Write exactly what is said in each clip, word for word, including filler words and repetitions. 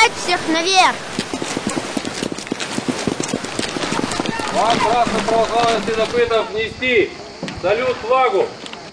Поднять всех наверх! Вам, красных православных следопытов, нести салют флагу!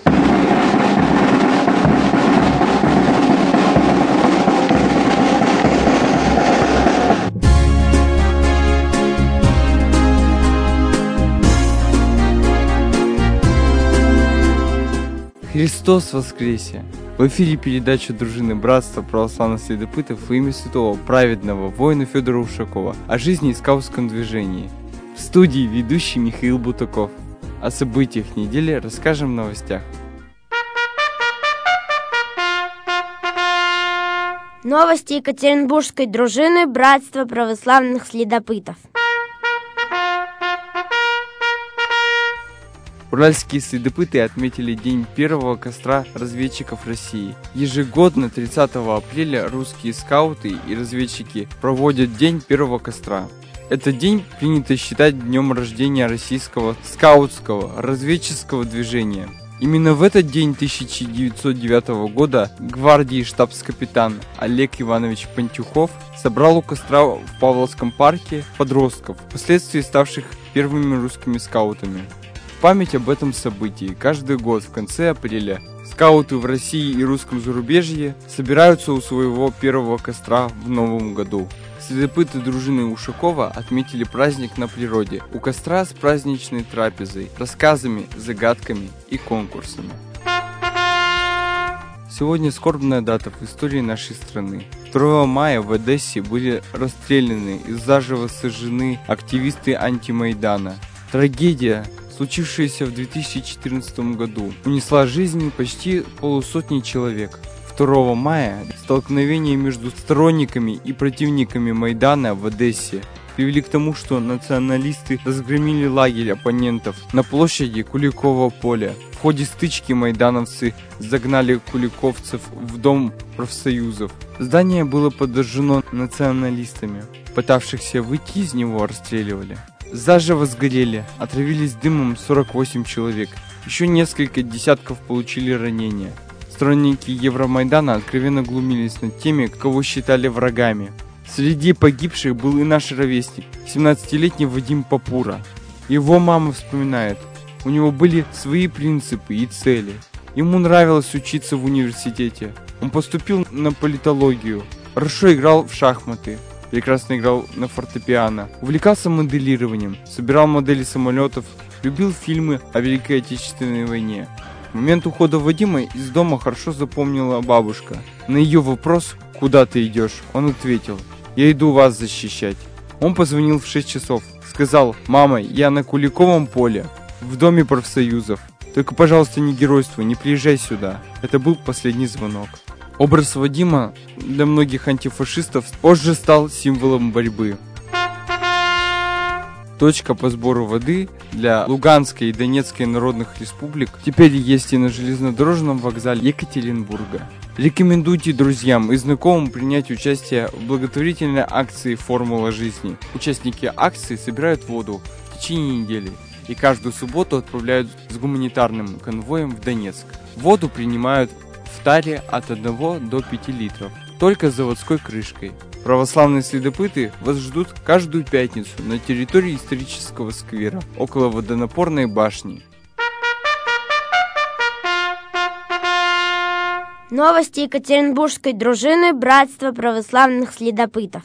Христос воскресе! В эфире передача дружины Братства православных следопытов во имя святого праведного воина Федора Ушакова о жизни и скаутском движении. В студии ведущий Михаил Бутаков. О событиях недели расскажем в новостях. Новости Екатеринбургской дружины Братства православных следопытов. Уральские следопыты отметили день первого костра разведчиков России. Ежегодно тридцатого апреля русские скауты и разведчики проводят день первого костра. Этот день принято считать днем рождения российского скаутского разведческого движения. Именно в этот день тысяча девятьсот девятого года гвардии штабс-капитан Олег Иванович Пантюхов собрал у костра в Павловском парке подростков, впоследствии ставших первыми русскими скаутами. В память об этом событии каждый год в конце апреля скауты в России и русском зарубежье собираются у своего первого костра в новом году. Следопыты дружины Ушакова отметили праздник на природе у костра с праздничной трапезой, рассказами, загадками и конкурсами. Сегодня скорбная дата в истории нашей страны. второго мая в Одессе были расстреляны и заживо сожжены активисты антимайдана. Трагедия, случившаяся в две тысячи четырнадцатом году, унесла жизни почти полусотни человек. второго мая столкновения между сторонниками и противниками Майдана в Одессе привели к тому, что националисты разгромили лагерь оппонентов на площади Куликового поля. В ходе стычки майдановцы загнали куликовцев в дом профсоюзов. Здание было подожжено националистами. Пытавшихся выйти из него расстреливали. Заживо сгорели, отравились дымом сорок восемь человек. Еще несколько десятков получили ранения. Сторонники Евромайдана откровенно глумились над теми, кого считали врагами. Среди погибших был и наш ровесник, семнадцатилетний Вадим Папура. Его мама вспоминает, у него были свои принципы и цели. Ему нравилось учиться в университете. Он поступил на политологию, хорошо играл в шахматы. Прекрасно играл на фортепиано, увлекался моделированием, собирал модели самолетов, любил фильмы о Великой Отечественной войне. В момент ухода Вадима из дома хорошо запомнила бабушка. На ее вопрос «Куда ты идешь?», он ответил «Я иду вас защищать». Он позвонил в шесть часов, сказал «Мама, я на Куликовом поле, в доме профсоюзов. Только, пожалуйста, не геройствуй, не приезжай сюда». Это был последний звонок. Образ Вадима для многих антифашистов позже стал символом борьбы. Точка по сбору воды для Луганской и Донецкой народных республик теперь есть и на железнодорожном вокзале Екатеринбурга. Рекомендуйте друзьям и знакомым принять участие в благотворительной акции «Формула жизни». Участники акции собирают воду в течение недели и каждую субботу отправляют с гуманитарным конвоем в Донецк. Воду принимают в таре от одного до пяти литров, только с заводской крышкой. Православные следопыты вас ждут каждую пятницу на территории исторического сквера, около водонапорной башни. Новости Екатеринбургской дружины Братства православных следопытов.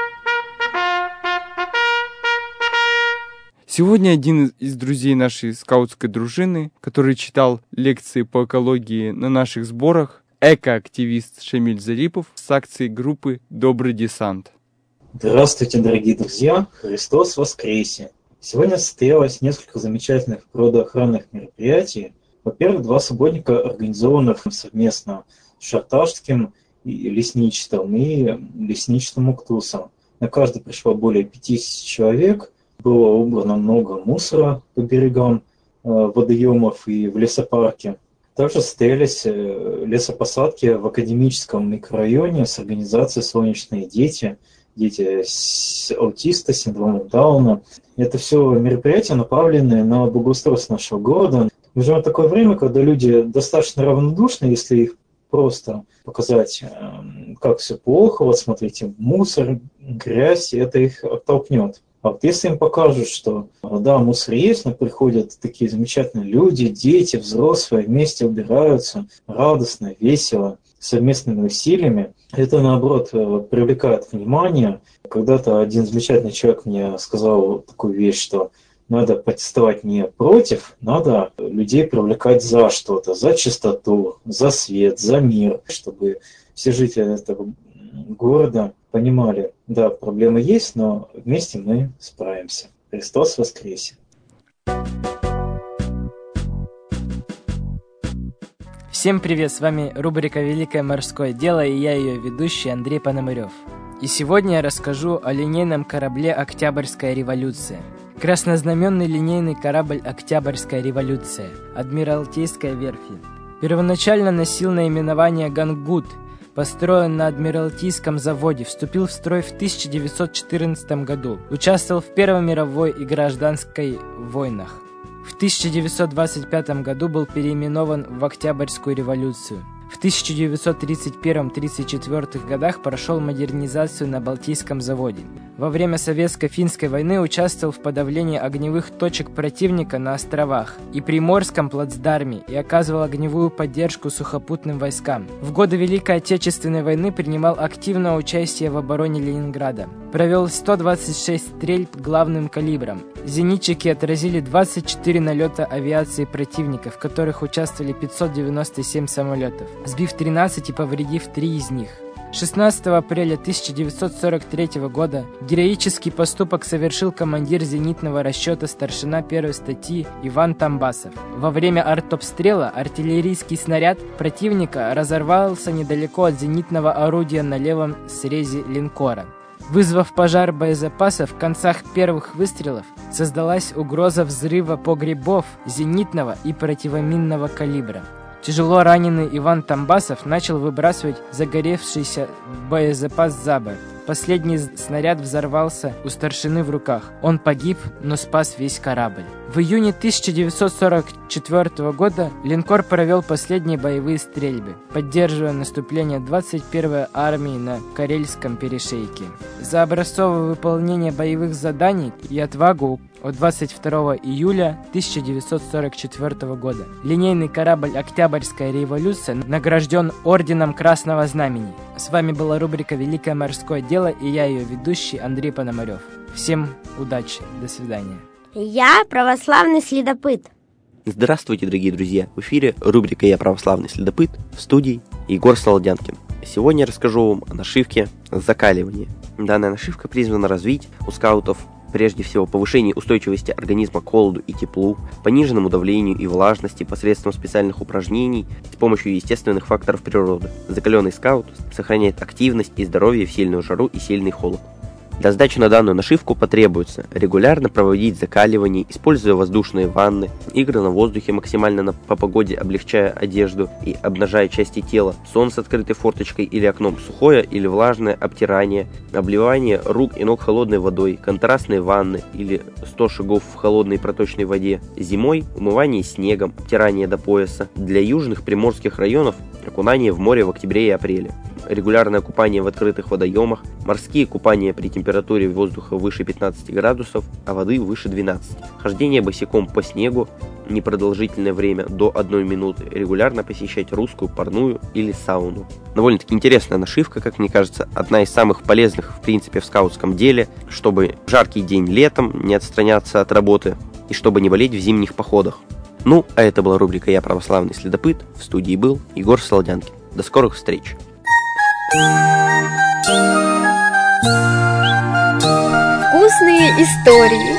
Сегодня один из друзей нашей скаутской дружины, который читал лекции по экологии на наших сборах, экоактивист Шамиль Зарипов с акцией группы «Добрый десант». Здравствуйте, дорогие друзья! Христос воскресе! Сегодня состоялось несколько замечательных природоохранных мероприятий. Во-первых, два субботника, организованных совместно с Шарташским лесничеством и лесничеством Уктусом. На каждый пришло более пятьдесят человек. Было убрано много мусора по берегам э, водоемов и в лесопарке. Также состоялись э, лесопосадки в академическом микрорайоне с организацией «Солнечные дети», дети с аутиста, синдромом Дауна. Это все мероприятия, направленные на благоустройство нашего города. Мы живем в такое время, когда люди достаточно равнодушны, если их просто показать, как все плохо, вот смотрите, мусор, грязь, это их оттолкнет. А вот если им покажут, что да, мусор есть, но приходят такие замечательные люди, дети, взрослые, вместе убираются, радостно, весело, совместными усилиями, это, наоборот, привлекает внимание. Когда-то один замечательный человек мне сказал такую вещь, что надо протестовать не против, надо людей привлекать за что-то, за чистоту, за свет, за мир, чтобы все жители этого города понимали, да, проблемы есть, но вместе мы справимся. Христос воскресе! Всем привет, с вами рубрика «Великое морское дело» и я ее ведущий Андрей Пономарев. И сегодня я расскажу о линейном корабле «Октябрьская революция». Краснознаменный линейный корабль «Октябрьская революция» Адмиралтейской верфи. Первоначально носил наименование «Гангут», построен на Адмиралтейском заводе, вступил в строй в тысяча девятьсот четырнадцатом году, участвовал в Первой мировой и гражданской войнах. В тысяча девятьсот двадцать пятом году был переименован в Октябрьскую революцию. В тысяча девятьсот тридцать первом — тридцать четвёртых годах прошел модернизацию на Балтийском заводе. Во время Советско-финской войны участвовал в подавлении огневых точек противника на островах и Приморском плацдарме и оказывал огневую поддержку сухопутным войскам. В годы Великой Отечественной войны принимал активное участие в обороне Ленинграда. Провел сто двадцать шесть стрельб главным калибром. Зенитчики отразили двадцать четыре налета авиации противника, в которых участвовали пятьсот девяносто семь самолетов, сбив тринадцать и повредив три из них. шестнадцатого апреля тысяча девятьсот сорок третьего года героический поступок совершил командир зенитного расчета старшина первой статьи Иван Тамбасов. Во время артобстрела артиллерийский снаряд противника разорвался недалеко от зенитного орудия на левом срезе линкора. Вызвав пожар боезапаса, в концах первых выстрелов создалась угроза взрыва погребов зенитного и противоминного калибра. Тяжело раненый Иван Тамбасов начал выбрасывать загоревшийся боезапас за борт. Последний снаряд взорвался у старшины в руках. Он погиб, но спас весь корабль. В июне тысяча девятьсот сорок четвёртого года линкор провел последние боевые стрельбы, поддерживая наступление двадцать первой армии на Карельском перешейке. За образцовое выполнение боевых заданий и отвагу от двадцать второго июля тысяча девятьсот сорок четвёртого года линейный корабль «Октябрьская революция» награжден орденом Красного Знамени. С вами была рубрика «Великое морское дело» и я ее ведущий Андрей Пономарев. Всем удачи, до свидания. Я православный следопыт. Здравствуйте, дорогие друзья! В эфире рубрика «Я православный следопыт», в студии Егор Солодянкин. Сегодня я расскажу вам о нашивке закаливания. Данная нашивка призвана развить у скаутов прежде всего повышение устойчивости организма к холоду и теплу, пониженному давлению и влажности посредством специальных упражнений с помощью естественных факторов природы. Закаленный скаут сохраняет активность и здоровье в сильную жару и сильный холод. Для сдачи на данную нашивку потребуется регулярно проводить закаливание, используя воздушные ванны, игры на воздухе максимально на, по погоде облегчая одежду и обнажая части тела, сон с открытой форточкой или окном, сухое или влажное обтирание, обливание рук и ног холодной водой, контрастные ванны или сто шагов в холодной проточной воде, зимой умывание снегом, обтирание до пояса, для южных приморских районов окунание в море в октябре и апреле. Регулярное купание в открытых водоемах, морские купания при температуре воздуха выше пятнадцати градусов, а воды выше двенадцати. Хождение босиком по снегу непродолжительное время до одной минуты, регулярно посещать русскую парную или сауну. Довольно-таки интересная нашивка, как мне кажется, одна из самых полезных в принципе в скаутском деле, чтобы в жаркий день летом не отстраняться от работы и чтобы не болеть в зимних походах. Ну, а это была рубрика «Я православный следопыт», в студии был Егор Солодянкин. До скорых встреч! Вкусные истории.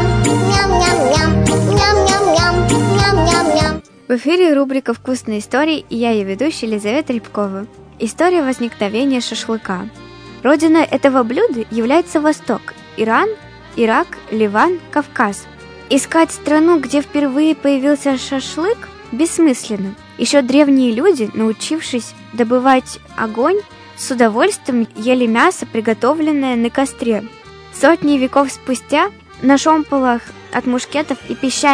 В эфире рубрика «Вкусные истории» и я ее ведущая Елизавета Рябкова. История возникновения шашлыка. Родиной этого блюда является Восток – Иран, Ирак, Ливан, Кавказ. Искать страну, где впервые появился шашлык, бессмысленно. Еще древние люди, научившись добывать огонь, с удовольствием ели мясо, приготовленное на костре. Сотни веков спустя на шомполах от мушкетов и пищалей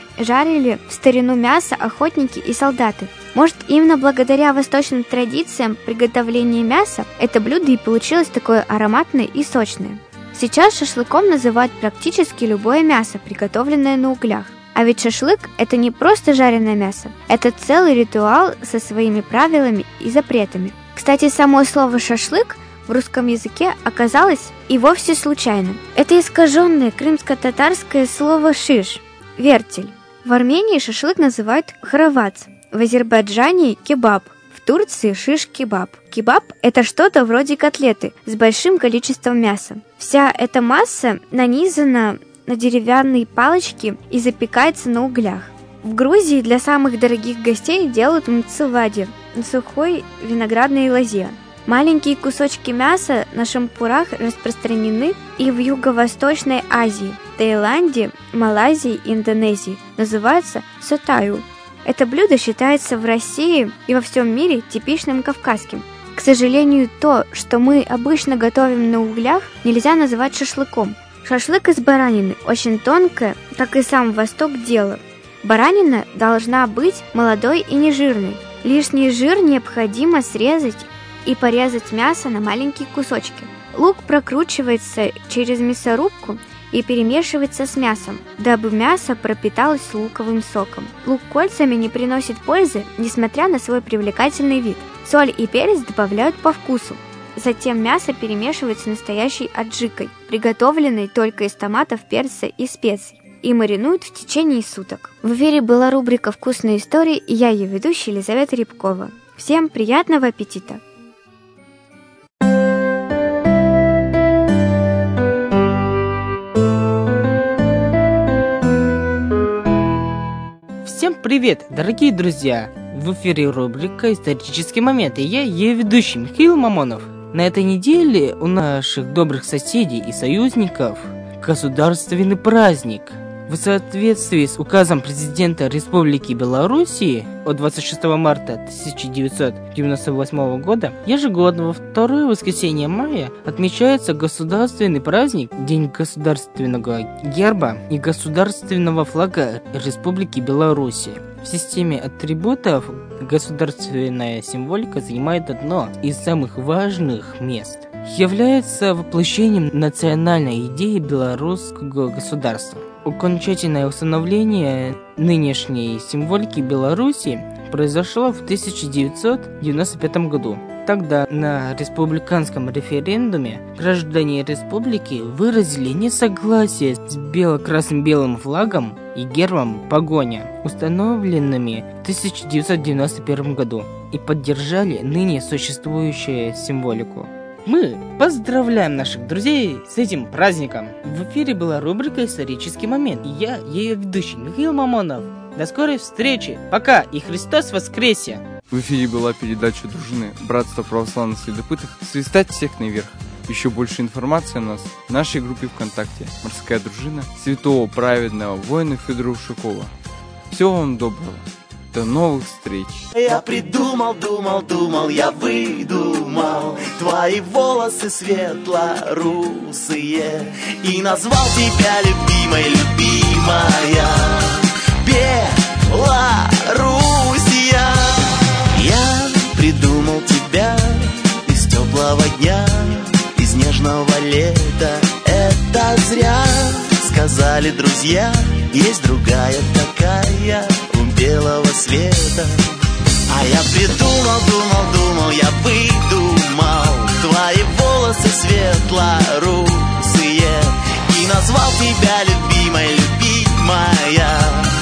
жарили в старину мясо охотники и солдаты. Может, именно благодаря восточным традициям приготовления мяса это блюдо и получилось такое ароматное и сочное. Сейчас шашлыком называют практически любое мясо, приготовленное на углях. А ведь шашлык – это не просто жареное мясо, это целый ритуал со своими правилами и запретами. Кстати, само слово «шашлык» в русском языке оказалось и вовсе случайно. Это искаженное крымско-татарское слово «шиш» – вертель. В Армении шашлык называют хравац, в Азербайджане – кебаб, в Турции – шиш-кебаб. Кебаб – это что-то вроде котлеты с большим количеством мяса. Вся эта масса нанизана на деревянные палочки и запекается на углях. В Грузии для самых дорогих гостей делают мцевади на сухой виноградной лозе. Маленькие кусочки мяса на шампурах распространены и в Юго-Восточной Азии, Таиланде, Малайзии и Индонезии. Называется сотаю. Это блюдо считается в России и во всем мире типичным кавказским. К сожалению, то, что мы обычно готовим на углях, нельзя называть шашлыком. Шашлык из баранины очень тонкое, как и сам Восток, дело. Баранина должна быть молодой и нежирной. Лишний жир необходимо срезать и порезать мясо на маленькие кусочки. Лук прокручивается через мясорубку и перемешивается с мясом, дабы мясо пропиталось луковым соком. Лук кольцами не приносит пользы, несмотря на свой привлекательный вид. Соль и перец добавляют по вкусу. Затем мясо перемешивается с настоящей аджикой, приготовленной только из томатов, перца и специй, и маринуют в течение суток. В эфире была рубрика «Вкусные истории» и я ее ведущая Елизавета Рябкова. Всем приятного аппетита! Всем привет, дорогие друзья! В эфире рубрика «Исторический момент» и я ее ведущий Михаил Мамонов. На этой неделе у наших добрых соседей и союзников государственный праздник. В соответствии с указом президента Республики Белоруссия от двадцать шестого марта тысяча девятьсот девяносто восьмого года ежегодно во второе воскресенье мая отмечается государственный праздник День государственного герба и государственного флага Республики Белоруссия. В системе атрибутов государственная символика занимает одно из самых важных мест. Является воплощением национальной идеи белорусского государства. Окончательное установление нынешней символики Беларуси произошло в тысяча девятьсот девяносто пятом году. Тогда на республиканском референдуме граждане республики выразили несогласие с бело-красным белым флагом и гербом погоня, установленными в тысяча девятьсот девяносто первом году, и поддержали ныне существующую символику. Мы поздравляем наших друзей с этим праздником. В эфире была рубрика «Исторический момент» и я, ее ведущий Михаил Мамонов. До скорой встречи. Пока и Христос воскресе! В эфире была передача дружины «Братство православных следопытов». Свистать всех наверх. Еще больше информации у нас в нашей группе ВКонтакте «Морская дружина» святого праведного воина Федора Ушакова. Всего вам доброго. До новых встреч. Я придумал, думал, думал, я выдумал твои волосы светло-русые и назвал тебя любимой, любимая Белоруссия. Я придумал тебя из теплого дня, из нежного лета. Это зря сказали друзья, есть другая такая белого света. А я придумал, думал, думал, я выдумал твои волосы светло-русые и назвал тебя любимой, любимая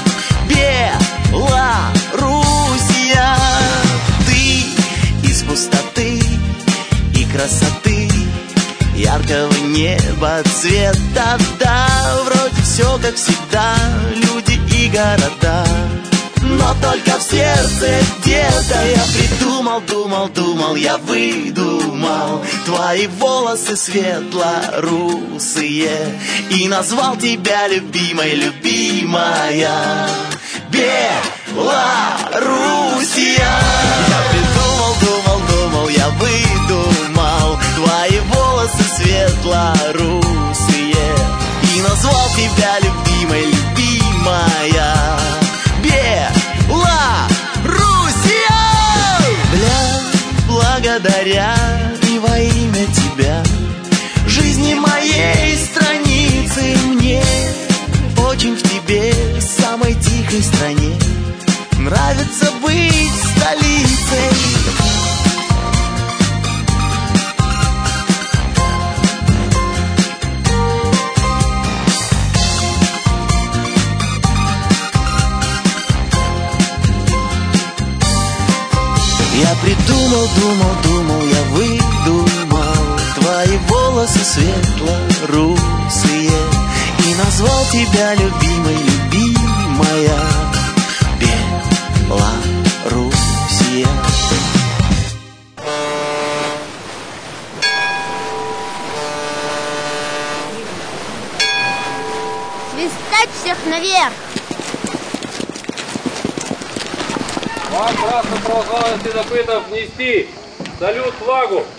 Белоруссия. Ты из пустоты и красоты, яркого неба цвета, да, вроде все как всегда, люди и города. Но только в сердце где-то я придумал, думал, думал, я выдумал твои волосы светло-русые и назвал тебя любимой, любимая Белоруссия. Я придумал, думал, думал, я выдумал твои волосы светло-русые и назвал тебя любимой, любимая благодаря и во имя тебя, жизни моей страницы мне очень в тебе, самой тихой стране, нравится быть столицей. Я придумал, думал, думал, я выдумал твои волосы светло-русые и назвал тебя любимой, любимая Белоруссия. Свистать всех наверх! Вам, красным православным следопытов, нести салют флагу!